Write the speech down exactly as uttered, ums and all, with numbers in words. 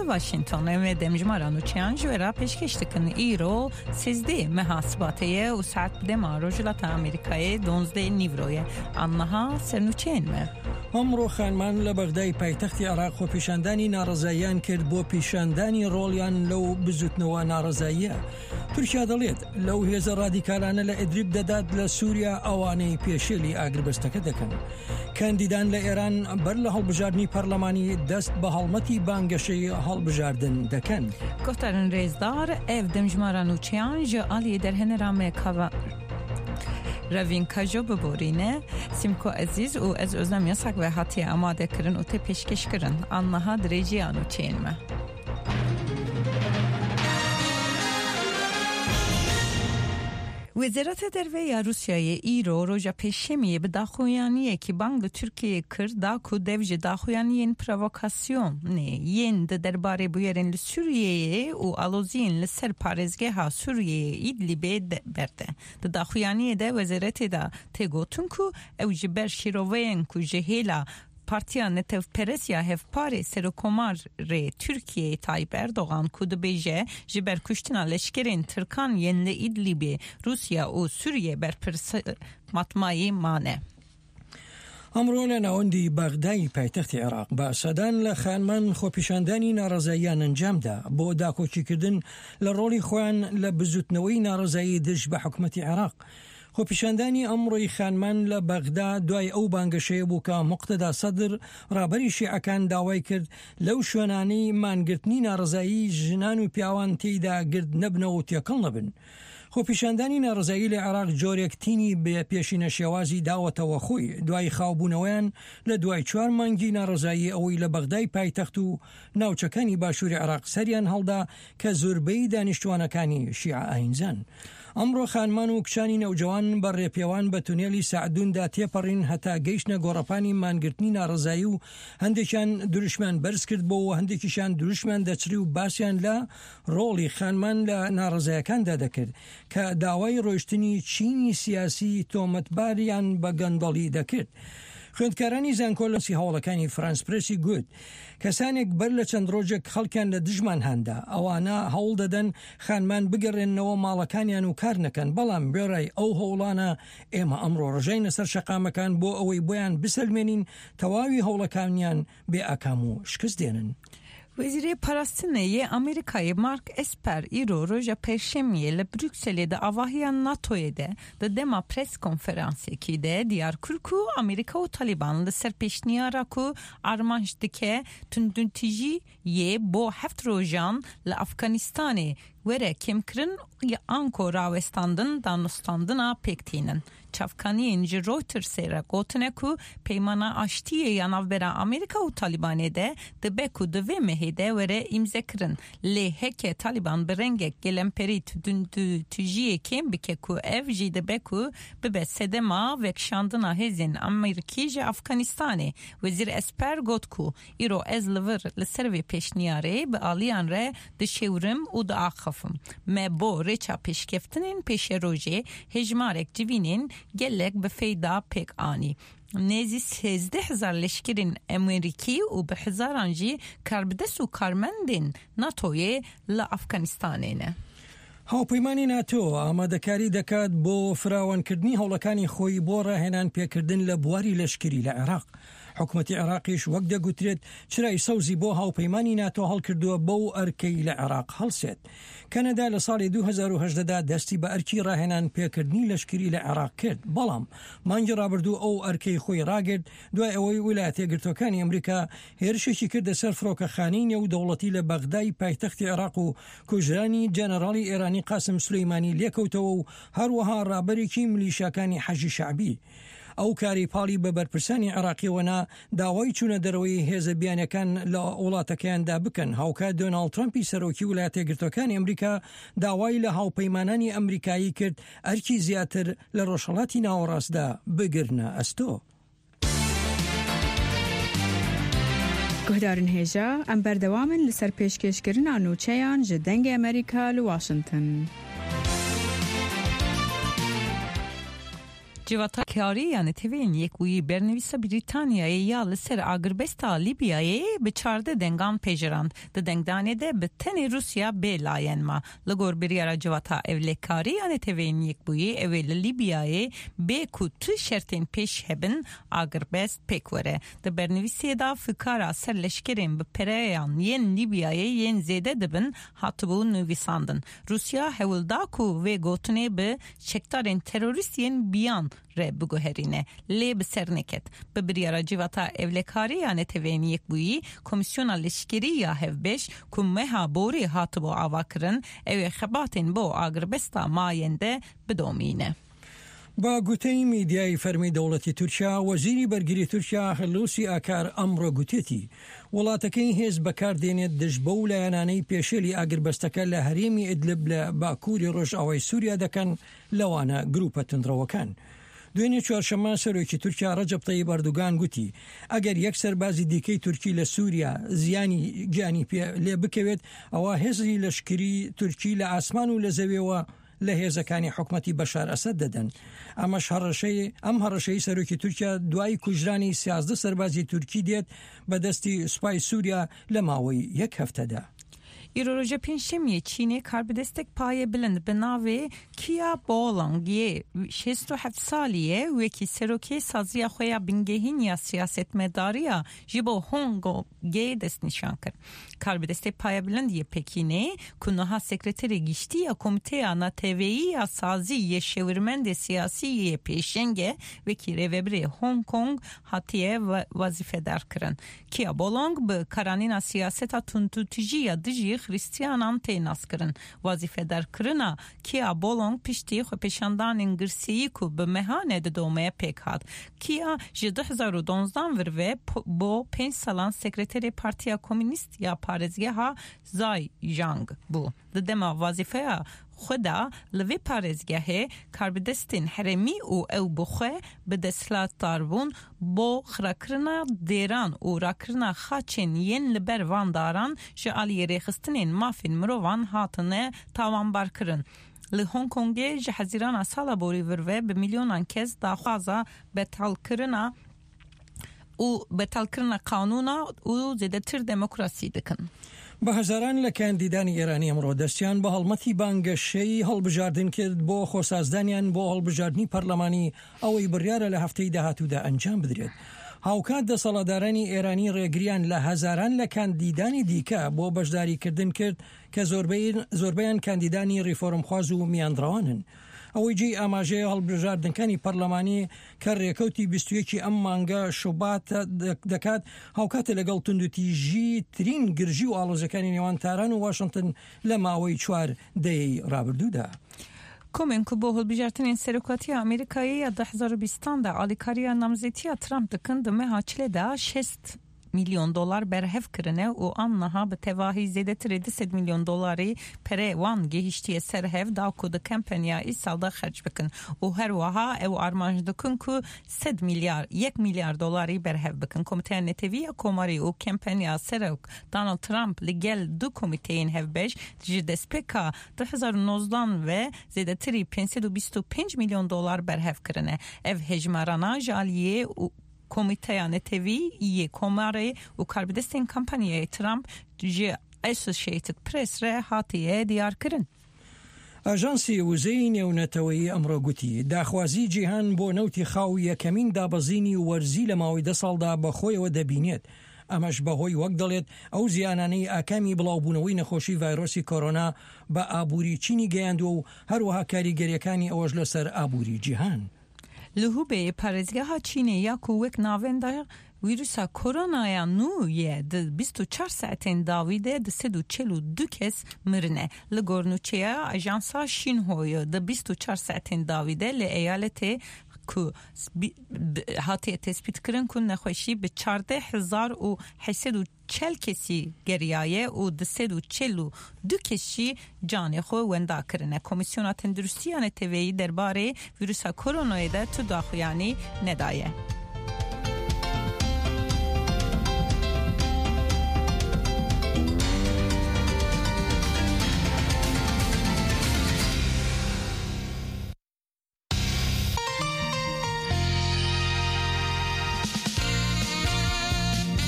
واشنطن و دمجمارا نوچیان جورا پیشکشتکن ایرو سیزده محاسباتیه و ساعت بده ما رجلات امریکای دونزده نیوروی آنها سرنوچین ما امرو خانمان لبغدای پایتخت عراق خو پیشاندانی نارضاییان کرد بو پیشاندانی رولیان لو بزوتنوا نارضاییه ترکیه دەڵێت لەو هێزە ڕادیکالانە لە ئیدلیب دەدات لە سووریا ئەوانەی پێشێلی ئاگربەستەکە دەکەن. کاندیدان لە ئێران بەر لە هەڵبژاردنی پەرلەمانی دەست بە هەڵمەتی بانگەشەی هەڵبژاردن دەکەن. گفتارن رێزدار ئەv دەمژمارە نوچیان ji aliyê derhenera me kava Ravin Kajo ببورینه سیمکو عزیز و از özlem yasak ve hatiye amade kirin u te peşkeş kirin anlaha dereceyan u çeyin me. وزارت درویه روسیای ایرو روژا پیشمیه به داخویانیه که بانگ ترکیه کرد داکو دوج داخویانیین پرووکاسیون نه ین ده درباره بویرین لسوریه و آلوزین لسر پارزگه ها سوریه ایدلیبه برده ده داخویانیه ده وزارت ده تگوتون کو او جبر شیروین کو جهیلا Partiya Netevperesya Hevpari Serokomar re Türkiye Tayyip Erdoğan kudu beje jiber kuştina leşkerin Türkan yenli İdlib'i Rusya o Suriye berpers matmayı mane. ئەمڕۆ لە ناوەندی بەغدای پایتەختی عێراق بە سەدان لە خانمان خۆپیشاندانی ناڕەزاییان ئەنجامدا بۆ داکۆچیکردن لە ڕۆڵی خۆیان لە بزوتنەوەی ناڕەزایی دژ بە حکومەتی عێراق. خۆپیشاندانی ئەمڕۆی خانمان لە بەغدا دوای ئەو بانگەشەیە بوو کە موقتەدا سەدر ڕابەری شیعەکان داوای کرد لەو شوێنانەی مانگرتنی ناڕەزایی ژنان و پیاوان تێیدا گرت نەبنەوە و تێکەڵ نەبن. خۆپیشاندانی ناڕەزایی لە عێراق جۆرێکتینی بە پێشینە شێوازی داوەتەوە خۆی دوای خاوبوونەوەیان لە دوای چوار مانگی ناڕەزایی ئەوەی لە بەغدای پایتەخت و ناوچەکانی باشووری عێراق سەریان هەڵدا کە زۆربەی دانیشتوانەکانی شیعە ئاینزان. ئەمڕۆ خانمان و کچانی نەوجەوان بە ڕێپێوان بە تونێلی سەعدوندا تێپەڕین هەتا گەیشتنە گۆڕەپانی مانگرتنی ناڕەزایی و هەندێکیان دروشمان بەرز کرد بۆ و هەندێکیشان دروشمان دەچری و باسییان لە ڕۆڵی خانمان لە ناڕەزایەکاندا دەکرد کە داوای ڕۆیشتنی چینی سیاسی تۆمەتباریان بە گەندەڵی دەکرد. خوێندکارانی زانکۆلەسی هەوڵەکانی فرانس پرسی گوت کەسانێک بەر لە چەند ڕۆژێک خەڵکیان لە دژمان هەندا ئەوانە هەوڵ دەدەن خانمان بگەڕێنەوە ماڵەکانیان و کار نەکەن بەڵام بێڕای ئەو هەوڵانە ئێمە ئەمڕۆ ڕژەینە سەر شەقامەکان بۆ ئەوەی بۆیان بسەلمێنین تەواوی هەوڵەکانیان بێ ئاکام و شکست دێنن. وزیر پاراستنه امریکای مارک اسپر ایرو روژا پرشمیه لبروکسلی ده آواهیان ناتوی ده ده دما پرس کنفرانسی که ده دیار کرکو امریکا و طالبان لسر پیشنیارا کو آرمانش دکه تندونتیجی یه بو هفت روژان لافغانستانی وره کم کرن یا آنکو راوستاندن دانستاندنا پکتینن. Çavkaniyen ji Reuters re gotine ku peymana aştiye yanavbera Amerika u Talibane de dibe ku divê mehê de were imzekirin lê heke Taliban bi rengek gelemperî tujiyê kêm bike ku ev jî dibe ku bibe sedema vekşandina hêzên Amerîkî ji Afganistanê. Wezîr Esper got ku îro ez li vir li ser vê pêşniyarê bi aliyan re dişêwirim û diaxivim me bo rêça pêşkeftinên pêşerojê hejmarek civînên gelek به فیدا پک آنی نزی سیزده هزار لشکرین امریکی و به هزاران جی کاربدس و کارمندین ناتوی لافغانستانه نه. هاوپەیمانی ناتۆ ئامادەکاری دەکات بۆ فراوانکردنی هەوڵەکانی خۆی بۆ ڕاهێنان پێکردن لە بواری لەشکری لە عێراق. حکومەتی عێراقیش وەک دەگوترێت چرای سەوزی بۆ هاوپەیمانی ناتۆ هەڵکردووە بەو ئەرکەی لە عێراق هەڵسێت. کەنەدا لە ساڵی دوو هەزار و هەژدەدا دەستی بە ئەرکی ڕاهێنان پێکردنی لەشکری لە عێراق کرد بەڵام مانگی ڕابردوو ئەو ئەرکەی خۆی ڕاگرت دوای ئەوەی ویلایەتە یەکگرتووەکانی ئەمریکا هێرشێکی کردە سەر فڕۆکەخانەی نێودەوڵەتی لە بەغدای پایتەختی عێراق و کوژرانی جەنەراڵی ئێرانی قاسم سلەیمانی لێکەوتەوە و هەروەها ڕابەرێکی ملیشیاکانی حەجی شەعبی. ئەو کاری پاڵی بە بەرپرسانی عێراقیەوەنا داوای چوونە دەرەوەی هێزە بیانەکان لە وڵاتەکەیاندا بکەن. هاوکات دۆناڵد ترامپی سەرۆکی ویلایەتە یەکگرتووەکانی ئەمریکا داوای لە هاوپەیمانانی ئەمریکایی کرد ئەرکی زیاتر لە ڕۆژهەڵاتی ناوەڕاستدا بگرنە ئەستۆ. گهدارن هێژە ئەم بەردەوامن لەسەر پێشکەشکردنا نوچەیان ji dengê Amerîka li Washington. جواتا کاری یعنی توین یک وی برنویس بریتانیایی یا لسر آگربستا لیبیایی به چارده دنگان پیجراند ده دنگدانه ده به تنی روسیا به لاین ما لگور بریارا جواتا اولکاری یعنی توین یک وی اول لیبیایی به کت شرطین پیش هبن آگربست پیکوره ده برنویسی دا فکارا سر لشکرین به پریان ین لیبیایی ین زیده دبن هاتبو نویساندن روسیا هولدا کو و گوتنه به چکتارین تروریست ین بیان ره بگوهرینه لی بسرنکت به بریارا جواتا اولکاری یعنی توین یک بویی کمیسیون لشکری یا هفبش کمه ها بوری هاتبو آواکرن او خباتین بو آگربستا ماینده بدومینه. با گوتەی میدیای فەرمی دەوڵەتی تورکیا وەزیری بەرگری تورکیا هەلوسی ئاکار ئەمڕۆ گوتێتی وڵاتەکەی هێز بەکاردێنێت دژ بە و لایەنانەی پێشێلی ئاگربەستەکە لە هەرێمی ئیدلب لە باکووری ڕۆژئاوای سووریا دەکەن لەوانە گروپە تندڕەوەکان. دوێنێ چوارشەممە سەرۆکی تورکیا ڕەجەب تەیب ئەردوغان گوتی ئەگەر یەک سەربازی دیکەی تورکی لە سووریا زیانی گیانی پێ لێ بکەوێت ئەوە هێزی لەشکری تورکی لە ئاسمان و لە زەویەوە لە هێزەکانی حکومەتی بەشار ئەسەد دەدەن. ئەمەش هەڕەشەی ئەم هەڕەشەی سەرۆکی تورکیا دوای کوژرانی سیازدە سەربازی تورکی دێت بەدەستی سوپای سووریا لە ماوەی یەک هەفتەدا. ایروژه پنجشنبه چین کار به دستک پای بلند به ناو کیا بولانگی شصت و هفت سالیه و یکی سروکی سازی خویا بنگهین یا سیاست مداریا جیبو هونگو گی دست نشان کرد. کار به دستک پای بلند یه پکینه کنها سکرتری گشتی یا کمیته آنا تیوی یا سازی یه شورمند سیاسی یه پیشنگه و کی روبری هونگ کنگ هاتیه وظیفه در کرن. کیا بولانگ به کارانینا سیاست تونتوتیجی یا دجی Hristiyanan teynas kırın. Vazife der kırına Kia Bolong pişti xo peşandan ingirsiyi ku be mehane de domaya pek had. Kia ji du hezar û donzdan vir ve bo pênc salan sekreteri Partiya Komünist ya parêzgeha Zay Jang bu. Di dema vazifeya خدا لوی پارێزگەهێ کاربدەستین هەرێمی و ئەو بخۆێ بە دەسەڵاتداربوون بۆ خراکردنا دێران و ڕاکردنا خاچین یەن لەبەر وانداران ji aliyê rêxistinên mafên mirovan hatine tawanbarkirin. Li Hong Kongê ji hezîrana sala borî vir ve bi milyonan kes daxwaza betalkirina û betalkirina qanûna û zêdetir demokrasî dikin. بە هەزاران لە کاندیدانی ئێرانی ئەمڕۆ دەستیان بە هەڵمەتی بانگەشەی هەڵبژاردن کرد بۆ خۆسازدانیان بۆ هەڵبژاردننی پەرلەمانی ئەوەی بڕیارە لە هەفتەی داهاتوودا ئەنجام بدرێت. هاوکات دەسەڵاتدارانی ئێرانی ڕێگریان لە هەزاران لە کاندیدانی دیکە بۆ بەشداریکردن کرد کە زۆربەیان کاندیدانی ریفۆرمخواز و میاندڕەوانن. ئەوەی جێی ئاماژەیە هەڵبژاردنەکانی پەرلەمانی کە ڕێکەوتی بیست و یەکی ئەم مانگە شوبات دەکات هاوکاتە لەگەڵ توندوتیژی ترین گرژی و ئاڵۆزەکانی نێوان تاران و واشنگتن لە ماوەی چوار دەیەی ڕابردوودا. کومن که با هەڵبژاردنên سەرۆکاتی ئەمریکایی ya du hezar û bîstan da alîkariya namzetiya Trump dikin di meha çilê de şest milyon dolar berhev kirine û annaha bi tevahî zêdetirê du sed milyon dolarî perê wan gihîştiye serhev da ku di kampanya îsal da xerc bikin û her wiha ew armanj dikin ku sed milyar yek milyar dolarî berhev bikin. Komiteya Netewî Komarî û kampanya serok Donald Trump li gel du komiteyên hevbeş ji destpêka du hezar û nozdan ve zêdetirî pênc sed û bîst û pênc milyon dolar berhev kirine. Ev hejmarana ji aliyê û Komiteya Netewî yê Komarê û karbidestên kampanyayê Trump ji Associated Press re hatiye diyarkirin. ئاژانسی وزەی نێونەتەوەیی ئەمڕۆ گوتی داخوازی جیهان بۆ نەوتی خاو یەکەمین دابەزینی وەرزی لە ماوەی دە ساڵدا بەخۆیەوە دەبینێت. ئەمەش بەهۆی وەک دەڵێت ئەو زیانانەی ئاکامی بڵاوبوونەوەی نەخۆشی ڤایرۆسی کۆرۆنا بە ئابووری چینی گەیاندووە و هەروەها کاریگەریەکانی ئەوەش لەسەر ئابووری جیهان. لهوبه پارێزگەها چینê ya ku wek navenda vîrusa koronaya nû ye di bîst û çar saetên dawî de di sed û çel û du kes mirine. Li gor nûçeya ajansa Şînhoyê di bîst û çar saetên dawî de li eyaletê ku hatiye tespît kirin ku nexweşî bi çardeh hezar û hesed û çel kesî geriyaye û di sed û çel û du kesî canê xwe wenda kirine. Komisyona Tenduristiya Netewî derbarê vîrusa koronayê de tu daxuyanî nedaye.